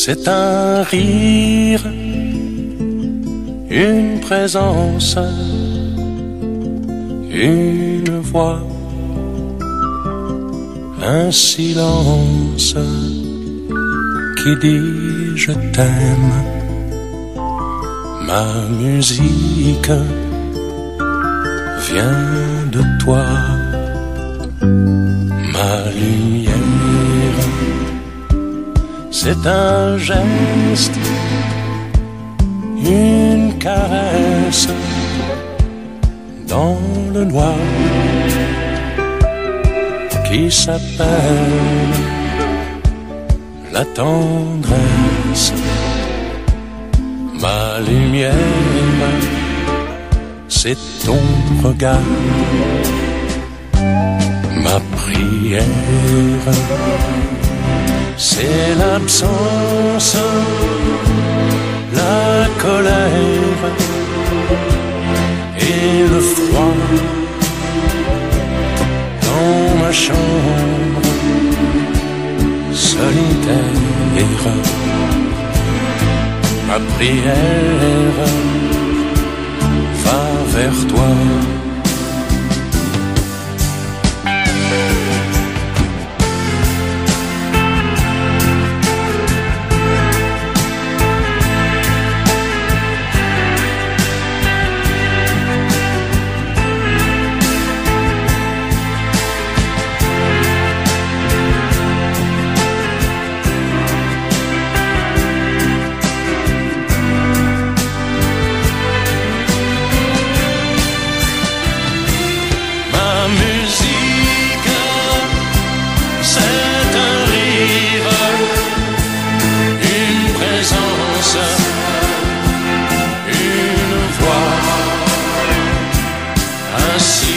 C'est un rire, une présence, une voix, un silence qui dit je t'aime. Ma musique vient de toi, ma lumière. C'est un geste, une caresse dans le noir qui s'appelle la tendresse. Ma lumière, c'est ton regard. Ma prière, c'est l'absence, la colère et le froid dans ma chambre solitaire. Ma prière va vers toi. Une voix, un silence